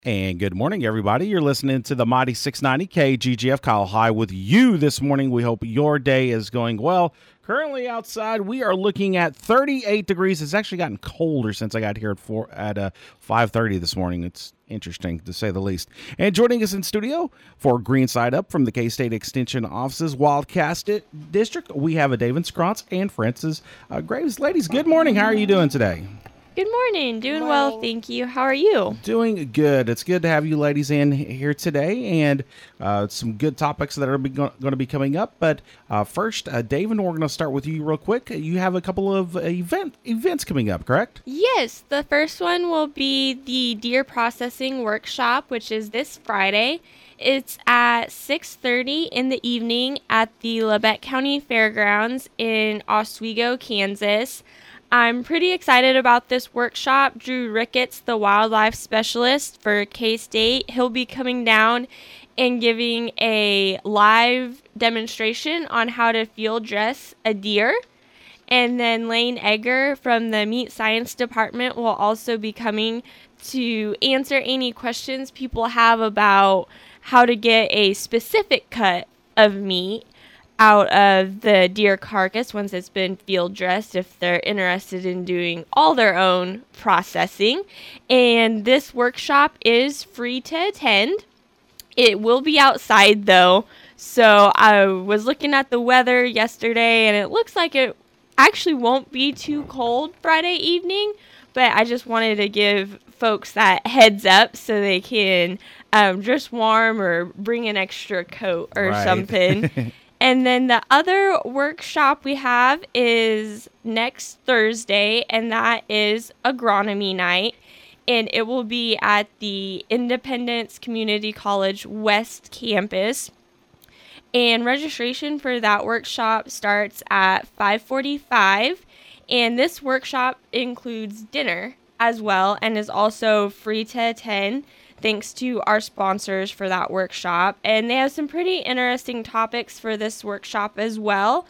And good morning, everybody. You're listening to the Mighty 690 KGGF. Kyle High with you this morning. We hope your day is going well. Currently outside, we are looking at 38 degrees. It's actually gotten colder since I got here at 5:30 this morning. It's interesting, to say the least. And joining us in studio for Green Side Up from the K-State Extension Office's Wildcast District, we have a David Scrontz and Francis Graves. Ladies, good morning. How are you doing today? Good morning. Doing well, thank you. How are you? Doing good. It's good to have you ladies in here today, and some good topics that are going to be coming up. But first, David, we're going to start with you real quick. You have a couple of events coming up, correct? Yes. The first one will be the deer processing workshop, which is this Friday. It's at 6:30 in the evening at the Labette County Fairgrounds in Oswego, Kansas. I'm pretty excited about this workshop. Drew Ricketts, the wildlife specialist for K-State, he'll be coming down and giving a live demonstration on how to field dress a deer. And then Lane Egger from the Meat Science Department will also be coming to answer any questions people have about how to get a specific cut of meat out of the deer carcass once it's been field dressed, if they're interested in doing all their own processing. And this workshop is free to attend. It will be outside though. So I was looking at the weather yesterday and it looks like it actually won't be too cold Friday evening, but I just wanted to give folks that heads up so they can dress warm or bring an extra coat or something. And then the other workshop we have is next Thursday, and that is agronomy night. And it will be at the Independence Community College West Campus. And registration for that workshop starts at 5:45. And this workshop includes dinner as well and is also free to attend, thanks to our sponsors for that workshop. And they have some pretty interesting topics for this workshop as well.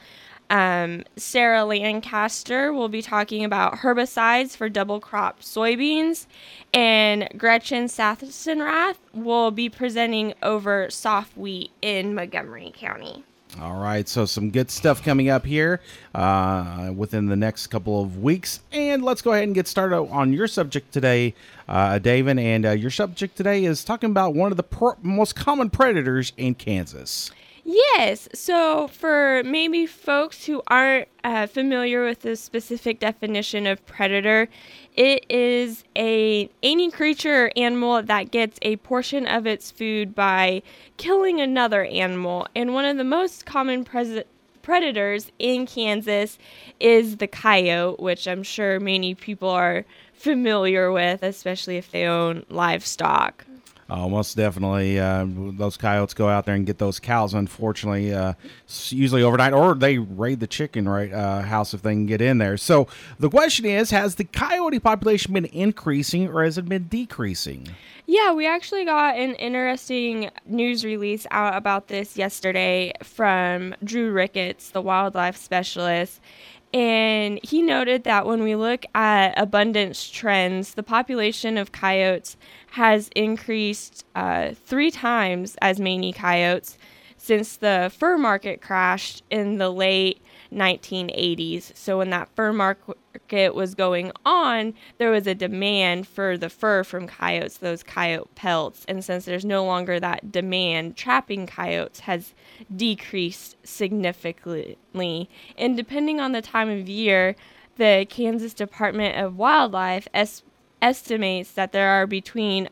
Sarah Lancaster will be talking about herbicides for double crop soybeans. And Gretchen Sassenrath will be presenting over soft wheat in Montgomery County. All right, so some good stuff coming up here within the next couple of weeks. And let's go ahead and get started on your subject today, David. And your subject today is talking about one of the most common predators in Kansas. Yes, so for maybe folks who aren't familiar with the specific definition of predator, it is any creature or animal that gets a portion of its food by killing another animal. And one of the most common predators in Kansas is the coyote, which I'm sure many people are familiar with, especially if they own livestock. Oh, most definitely. Those coyotes go out there and get those cows, unfortunately, usually overnight, or they raid the chicken house if they can get in there. So the question is, has the coyote population been increasing or has it been decreasing? Yeah, we actually got an interesting news release out about this yesterday from Drew Ricketts, the wildlife specialist. And he noted that when we look at abundance trends, the population of coyotes has increased 3 times as many coyotes since the fur market crashed in the late 1980s. So when that fur market was going on, there was a demand for the fur from coyotes, those coyote pelts. And since there's no longer that demand, trapping coyotes has decreased significantly. And depending on the time of year, the Kansas Department of Wildlife estimates that there are between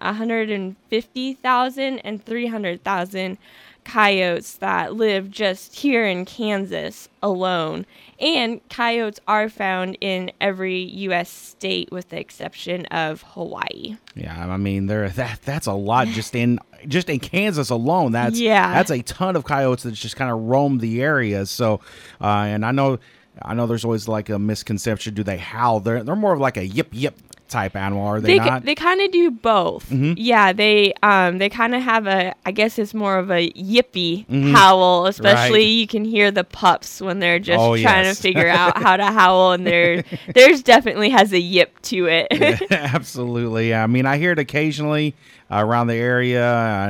150,000 and 300,000 coyotes that live just here in Kansas alone. And coyotes are found in every U.S. state with the exception of Hawaii. Yeah, I mean, that's a lot just in Kansas alone. That's a ton of coyotes that just kind of roam the area. So, and I know there's always like a misconception. Do they howl? They're more of like a yip yip type animal, are they not? They kind of do both. Mm-hmm. Yeah, they kind of have I guess it's more of a yippy howl, especially you can hear the pups when they're just trying to figure out how to howl, and theirs definitely has a yip to it. Yeah, absolutely. I mean, I hear it occasionally around the area.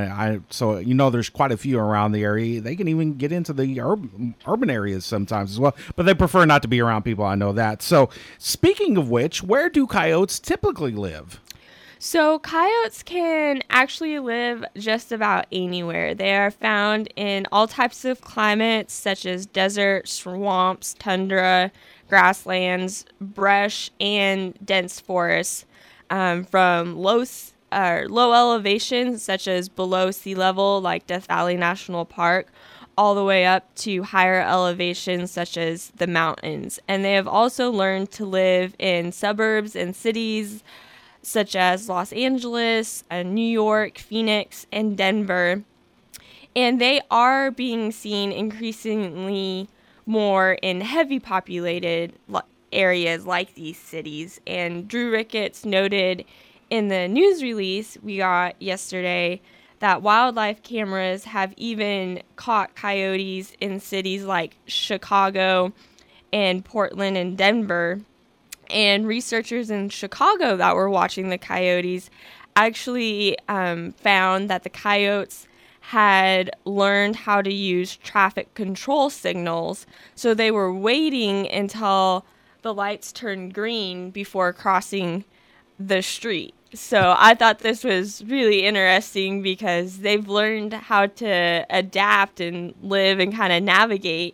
So there's quite a few around the area. They can even get into the urban areas sometimes as well, but they prefer not to be around people. I know that. So speaking of which, where do coyotes typically live? So coyotes can actually live just about anywhere. They are found in all types of climates, such as deserts, swamps, tundra, grasslands, brush, and dense forests. From low elevations, such as below sea level, like Death Valley National Park, all the way up to higher elevations, such as the mountains. And they have also learned to live in suburbs and cities, such as Los Angeles, New York, Phoenix, and Denver. And they are being seen increasingly more in heavy populated areas like these cities. And Drew Ricketts noted in the news release we got yesterday that wildlife cameras have even caught coyotes in cities like Chicago and Portland and Denver. And researchers in Chicago that were watching the coyotes actually found that the coyotes had learned how to use traffic control signals. So they were waiting until the lights turned green before crossing the street. So I thought this was really interesting because they've learned how to adapt and live and kind of navigate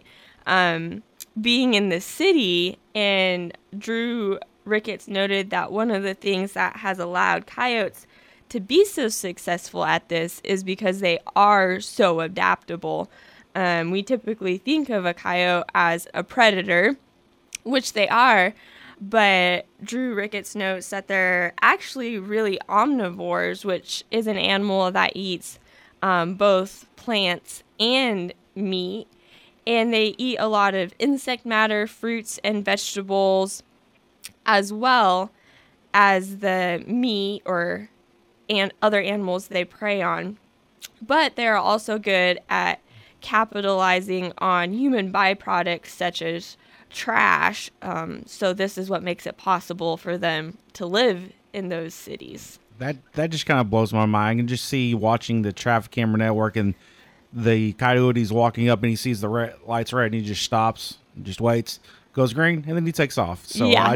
being in the city. And Drew Ricketts noted that one of the things that has allowed coyotes to be so successful at this is because they are so adaptable. We typically think of a coyote as a predator, which they are, but Drew Ricketts notes that they're actually really omnivores, which is an animal that eats both plants and meat. And they eat a lot of insect matter, fruits, and vegetables, as well as the meat and other animals they prey on. But they're also good at capitalizing on human byproducts such as trash. So this is what makes it possible for them to live in those cities. That just kind of blows my mind. I can just see watching the traffic camera network and the coyote's walking up and he sees the lights red and he just stops and just waits, goes green, and then he takes off. So yeah.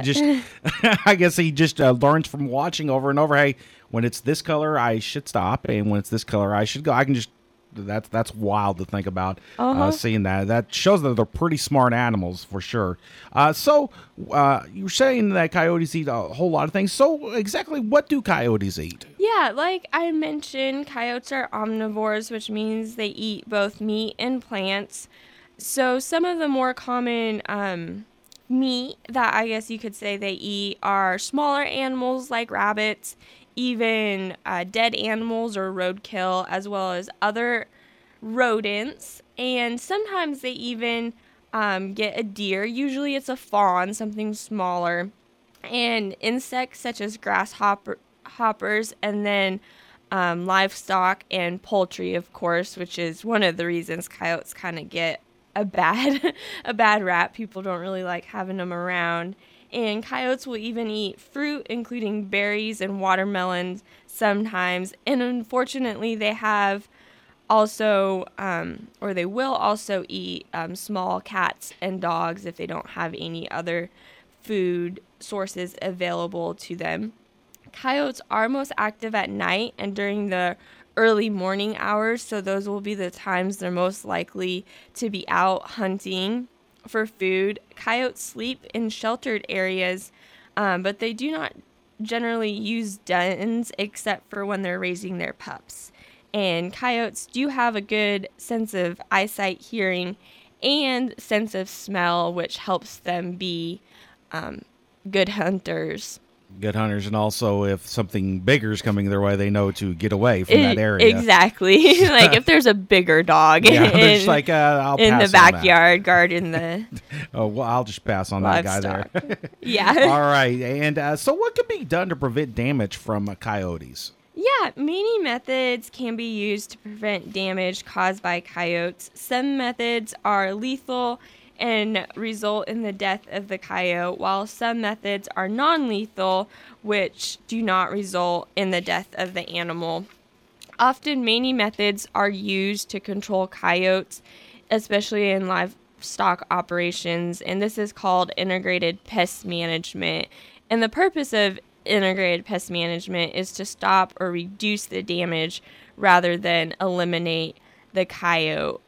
I guess he just learns from watching over and over. Hey, when it's this color, I should stop, and when it's this color, I should go. That's wild to think about. Seeing that. That shows that they're pretty smart animals for sure. So you were saying that coyotes eat a whole lot of things. So exactly what do coyotes eat? Yeah, like I mentioned, coyotes are omnivores, which means they eat both meat and plants. So some of the more common meat that I guess you could say they eat are smaller animals like rabbits, even dead animals or roadkill, as well as other rodents. And sometimes they even get a deer. Usually it's a fawn, something smaller. And insects such as grasshoppers, and then livestock and poultry, of course, which is one of the reasons coyotes kind of get a bad rap. People don't really like having them around. And coyotes will even eat fruit, including berries and watermelons sometimes. And unfortunately, they have also, or they will also eat small cats and dogs if they don't have any other food sources available to them. Coyotes are most active at night and during the early morning hours, so those will be the times they're most likely to be out hunting for food. Coyotes sleep in sheltered areas, but they do not generally use dens except for when they're raising their pups. And coyotes do have a good sense of eyesight, hearing, and sense of smell, which helps them be good hunters. Good hunters, and also if something bigger is coming their way, they know to get away from that area. Exactly. Like if there's a bigger dog I'll pass in the backyard guarding the oh, well, I'll just pass on livestock. That guy there. Yeah. All right. And so what can be done to prevent damage from coyotes? Yeah, many methods can be used to prevent damage caused by coyotes. Some methods are lethal and result in the death of the coyote, while some methods are non-lethal, which do not result in the death of the animal. Often many methods are used to control coyotes, especially in livestock operations, and this is called integrated pest management. And the purpose of integrated pest management is to stop or reduce the damage rather than eliminate the coyote.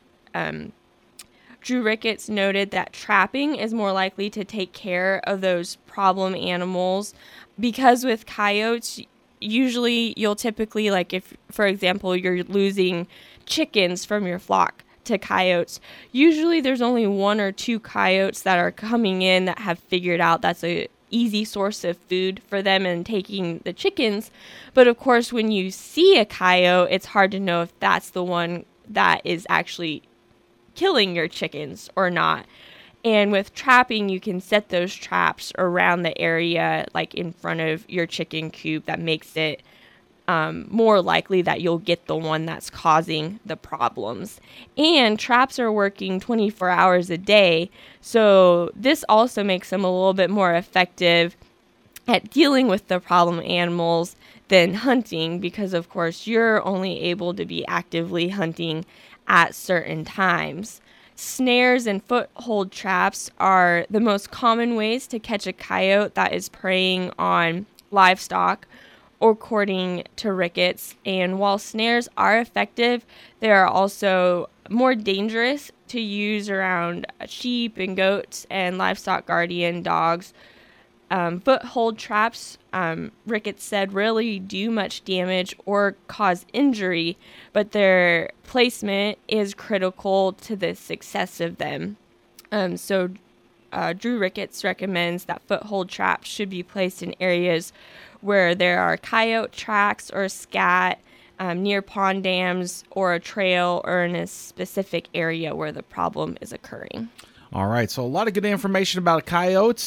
Drew Ricketts noted that trapping is more likely to take care of those problem animals because with coyotes, usually you'll typically, like if, for example, you're losing chickens from your flock to coyotes, usually there's only 1 or 2 coyotes that are coming in that have figured out that's a easy source of food for them and taking the chickens. But of course, when you see a coyote, it's hard to know if that's the one that is actually killing your chickens or not. And with trapping, you can set those traps around the area, like in front of your chicken coop, that makes it more likely that you'll get the one that's causing the problems. And traps are working 24 hours a day, so this also makes them a little bit more effective at dealing with the problem animals than hunting, because of course you're only able to be actively hunting at certain times. Snares and foothold traps are the most common ways to catch a coyote that is preying on livestock, according to Ricketts. And while snares are effective, they are also more dangerous to use around sheep and goats and livestock guardian dogs. Foothold traps, Ricketts said, really do much damage or cause injury, but their placement is critical to the success of them. So Drew Ricketts recommends that foothold traps should be placed in areas where there are coyote tracks or scat, near pond dams or a trail, or in a specific area where the problem is occurring. All right, so a lot of good information about coyotes.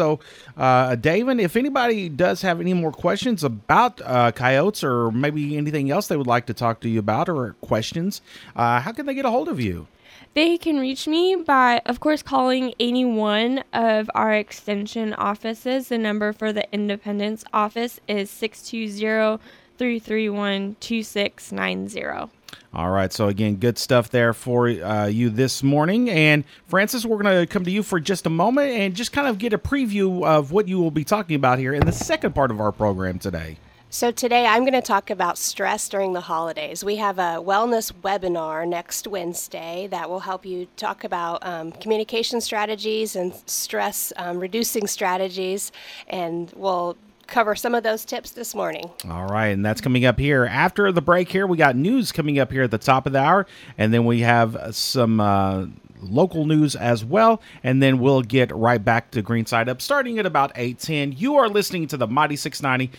David, if anybody does have any more questions about coyotes or maybe anything else they would like to talk to you about or questions, how can they get a hold of you? They can reach me by, of course, calling any one of our extension offices. The number for the Independence office is 620-331-2690. All right. So, again, good stuff there for you this morning. And, Francis, we're going to come to you for just a moment and just kind of get a preview of what you will be talking about here in the second part of our program today. So today I'm going to talk about stress during the holidays. We have a wellness webinar next Wednesday that will help you talk about communication strategies and stress reducing strategies, and we'll cover some of those tips this morning. All right, and that's coming up here. After the break here, we got news coming up here at the top of the hour, and then we have some local news as well, and then we'll get right back to Green Side Up starting at about 8:10. You are listening to the Mighty 690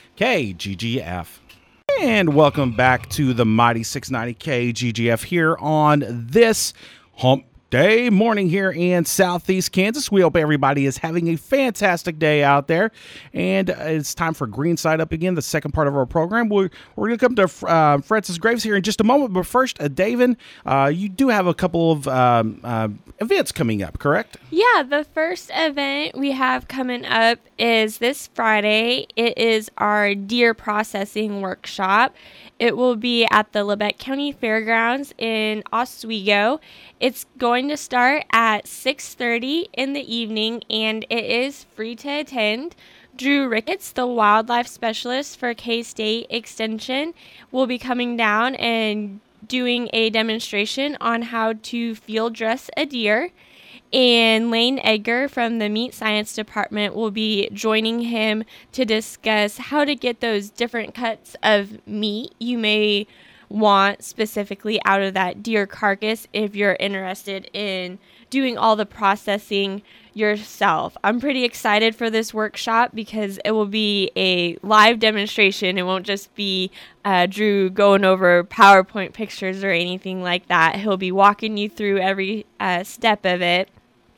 KGGF. And welcome back to the Mighty 690 KGGF here on this Hump Day morning here in Southeast Kansas. We hope everybody is having a fantastic day out there. And it's time for Green Side Up again, the second part of our program. We're going to come to Francis Graves here in just a moment. But first, David, you do have a couple of events coming up, correct? Yeah, the first event we have coming up is this Friday. It is our deer processing workshop. It will be at the Labette County Fairgrounds in Oswego. It's going to start at 6:30 in the evening, and it is free to attend. Drew Ricketts, the wildlife specialist for K-State Extension, will be coming down and doing a demonstration on how to field dress a deer. And Lane Edgar from the Meat Science Department will be joining him to discuss how to get those different cuts of meat you may want specifically out of that deer carcass if you're interested in doing all the processing yourself. I'm pretty excited for this workshop because it will be a live demonstration. It won't just be Drew going over PowerPoint pictures or anything like that. He'll be walking you through every step of it.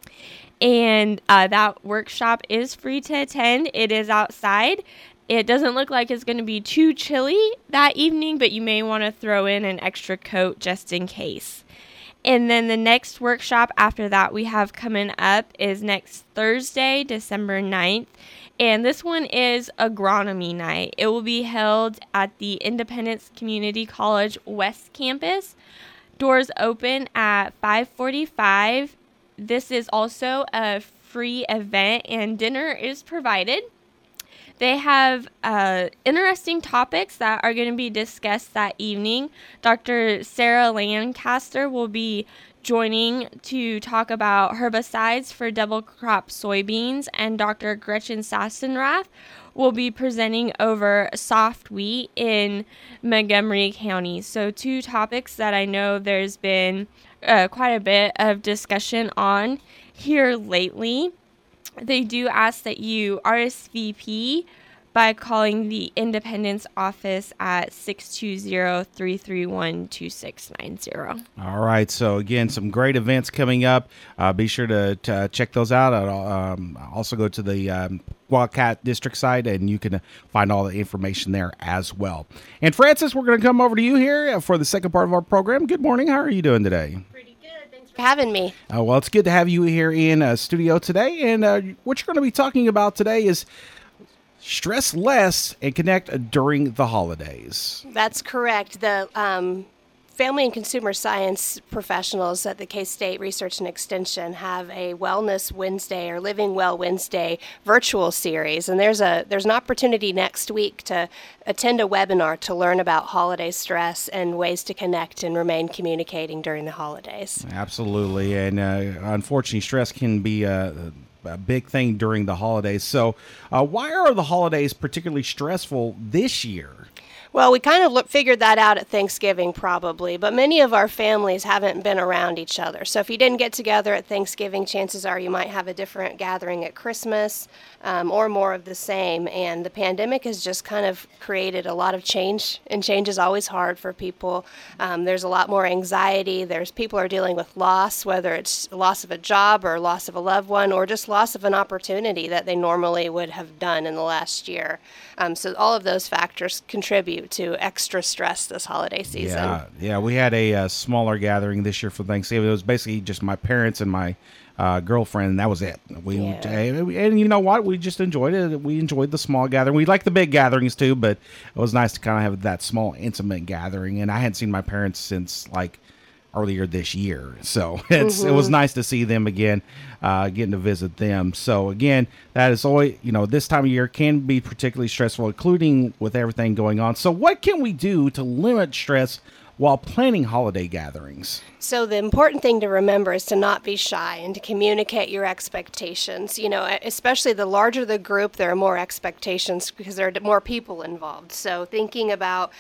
And that workshop is free to attend. It is outside. It doesn't look like it's going to be too chilly that evening, but you may want to throw in an extra coat just in case. And then the next workshop after that we have coming up is next Thursday, December 9th. And this one is Agronomy Night. It will be held at the Independence Community College West Campus. Doors open at 5:45. This is also a free event, and dinner is provided. They have interesting topics that are going to be discussed that evening. Dr. Sarah Lancaster will be joining to talk about herbicides for double crop soybeans, and Dr. Gretchen Sassenrath will be presenting over soft wheat in Montgomery County. So 2 topics that I know there's been quite a bit of discussion on here lately. They do ask that you RSVP by calling the Independence office at 620-331-2690. All right. So, again, some great events coming up. Be sure to check those out. Also go to the Wildcat District site, and you can find all the information there as well. And, Francis, we're going to come over to you here for the second part of our program. Good morning. How are you doing today? For having me. Well, it's good to have you here in studio today. And what you're going to be talking about today is stress less and connect during the holidays. That's correct. The Family and Consumer Science professionals at the K-State Research and Extension have a Wellness Wednesday or Living Well Wednesday virtual series, and there's an opportunity next week to attend a webinar to learn about holiday stress and ways to connect and remain communicating during the holidays. Absolutely, and unfortunately, stress can be a big thing during the holidays. So why are the holidays particularly stressful this year? Well, we kind of figured that out at Thanksgiving probably, but many of our families haven't been around each other. So if you didn't get together at Thanksgiving, chances are you might have a different gathering at Christmas or more of the same. And the pandemic has just kind of created a lot of change, and change is always hard for people. There's a lot more anxiety. People are dealing with loss, whether it's loss of a job or loss of a loved one or just loss of an opportunity that they normally would have done in the last year. So all of those factors contribute to extra stress this holiday season. Yeah. We had a smaller gathering this year for Thanksgiving. It was basically just my parents and my girlfriend, and that was it. And you know what? We just enjoyed it. We enjoyed the small gathering. We like the big gatherings too, but it was nice to kind of have that small, intimate gathering. And I hadn't seen my parents since earlier this year. So it was nice to see them again, getting to visit them. So again, that is always, this time of year can be particularly stressful, including with everything going on. So what can we do to limit stress while planning holiday gatherings? So the important thing to remember is to not be shy and to communicate your expectations. Especially the larger the group, there are more expectations because there are more people involved. So thinking about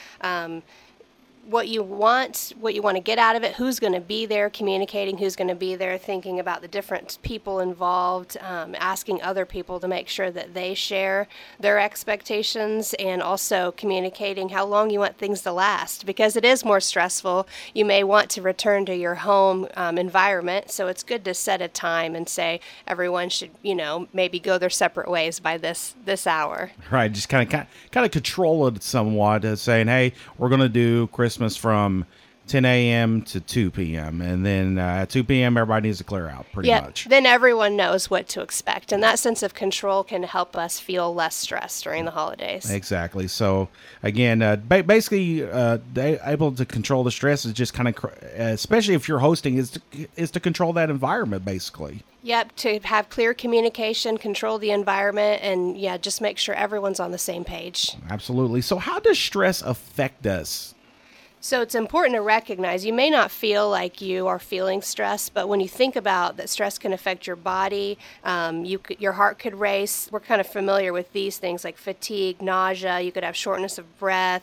what you want to get out of it, who's going to be there, communicating who's going to be there, thinking about the different people involved, asking other people to make sure that they share their expectations, and also communicating how long you want things to last, because it is more stressful. You may want to return to your home environment, so it's good to set a time and say everyone should, maybe go their separate ways by this hour. Right, just kind of control it somewhat, saying, hey, we're going to do Christmas from 10 a.m. to 2 p.m. And then at 2 p.m., everybody needs to clear out pretty much. Then everyone knows what to expect. And that sense of control can help us feel less stressed during the holidays. Exactly. So, again, basically, able to control the stress is just kind of, especially if you're hosting, is to control that environment, basically. Yep, to have clear communication, control the environment, and, just make sure everyone's on the same page. Absolutely. So how does stress affect us? So it's important to recognize you may not feel like you are feeling stress, but when you think about that stress can affect your body, your heart could race. We're kind of familiar with these things like fatigue, nausea. You could have shortness of breath,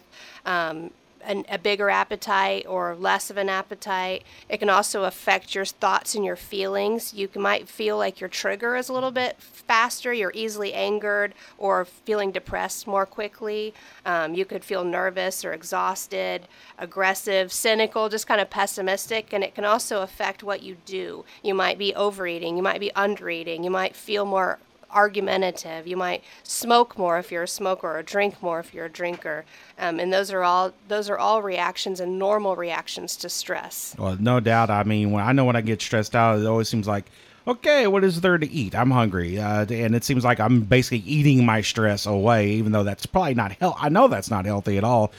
a bigger appetite or less of an appetite. It can also affect your thoughts and your feelings. You might feel like your trigger is a little bit faster. You're easily angered or feeling depressed more quickly. You could feel nervous or exhausted, aggressive, cynical, just kind of pessimistic. And it can also affect what you do. You might be overeating. You might be undereating. You might feel more argumentative. You might smoke more if you're a smoker, or drink more if you're a drinker, and those are all reactions and normal reactions to stress. Well, no doubt. I mean, when I get stressed out, it always seems like okay, what is there to eat? I'm hungry. And it seems like I'm basically eating my stress away, even though that's probably not I know that's not healthy at all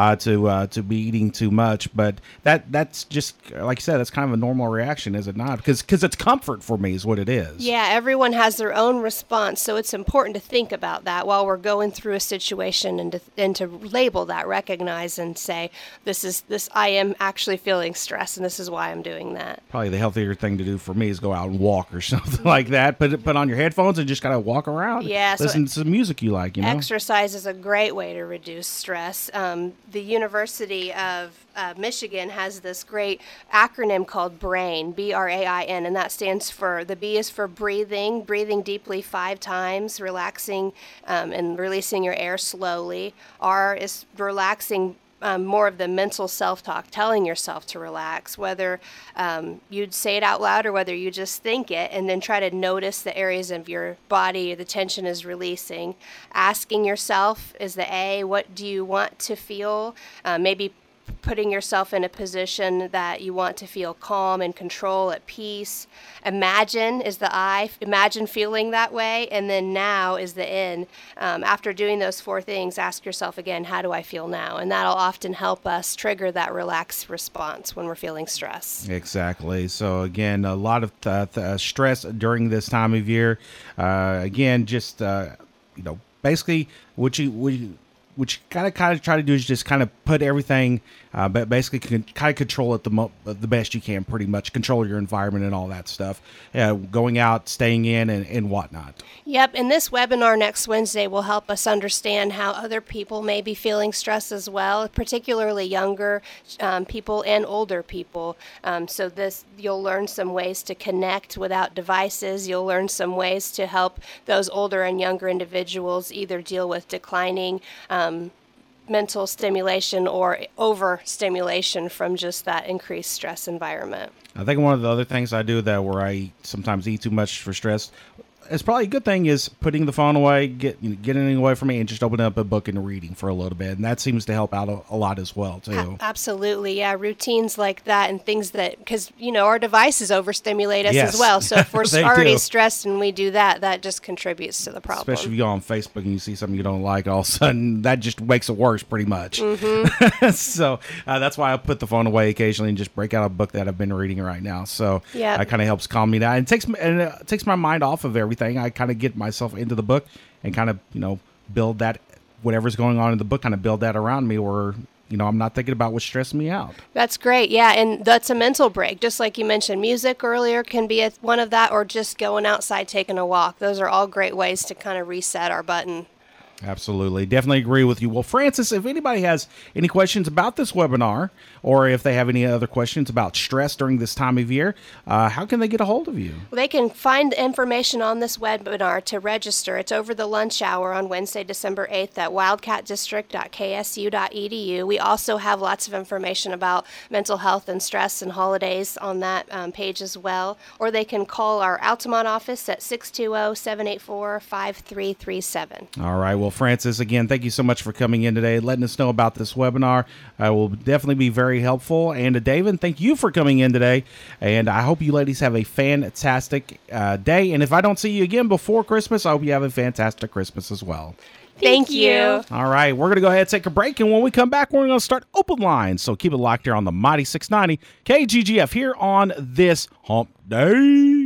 to be eating too much. But that's just, like you said, that's kind of a normal reaction, is it not? Because it's comfort for me is what it is. Yeah, everyone has their own response, so it's important to think about that while we're going through a situation and to label that, recognize and say, I am actually feeling stress and this is why I'm doing that. Probably the healthier thing to do for me is go out and walk or something like that. Put on your headphones and just kind of walk around. Yeah, listen to some music you like, Exercise is a great way to reduce stress. The University of Michigan has this great acronym called BRAIN, BRAIN, and that stands for, the B is for breathing deeply 5 times, relaxing and releasing your air slowly. R is relaxing, more of the mental self-talk, telling yourself to relax, whether you'd say it out loud or whether you just think it, and then try to notice the areas of your body the tension is releasing. Asking yourself is the A, what do you want to feel? Maybe putting yourself in a position that you want to feel calm and control, at peace. Imagine is the I. Imagine feeling that way. And then now is the N. After doing those 4 things, ask yourself again, how do I feel now? And that'll often help us trigger that relaxed response when we're feeling stress. Exactly. So again, a lot of stress during this time of year. Again, just basically what you kind of try to do is just kind of put everything, but basically kind of control it the best you can, pretty much control your environment and all that stuff, going out, staying in and whatnot. Yep. And this webinar next Wednesday will help us understand how other people may be feeling stress as well, particularly younger people and older people. So you'll learn some ways to connect without devices. You'll learn some ways to help those older and younger individuals either deal with declining mental stimulation or overstimulation from just that increased stress environment. I think one of the other things I do where I sometimes eat too much for stress, it's probably a good thing, is putting the phone away, getting it away from me, and just opening up a book and reading for a little bit. And that seems to help out a lot as well, too. Absolutely. Yeah. Routines like that and things that, because, our devices overstimulate us as well. So if we're already stressed and we do that, that just contributes to the problem. Especially if you go on Facebook and you see something you don't like, all of a sudden that just makes it worse pretty much. Mm-hmm. So that's why I put the phone away occasionally and just break out a book that I've been reading right now. So it kind of helps calm me down. It takes my mind off of everything. I kind of get myself into the book and kind of, build that, whatever's going on in the book, kind of build that around me where, I'm not thinking about what's stressing me out. That's great. Yeah. And that's a mental break. Just like you mentioned, music earlier can be one of that, or just going outside, taking a walk. Those are all great ways to kind of reset our button. Absolutely. Definitely agree with you. Well, Francis, if anybody has any questions about this webinar, or if they have any other questions about stress during this time of year, how can they get a hold of you? Well, they can find information on this webinar to register. It's over the lunch hour on Wednesday, December 8th at wildcatdistrict.ksu.edu. We also have lots of information about mental health and stress and holidays on that page as well. Or they can call our Altamont office at 620-784-5337. All right. Well, Francis, again, thank you so much for coming in today, letting us know about this webinar. Will definitely be very helpful. And David, thank you for coming in today. And I hope you ladies have a fantastic day. And if I don't see you again before Christmas, I hope you have a fantastic Christmas as well. Thank you. All right, we're going to go ahead and take a break. And when we come back, we're going to start open lines. So keep it locked here on the Mighty 690 KGGF here on this Hump Day.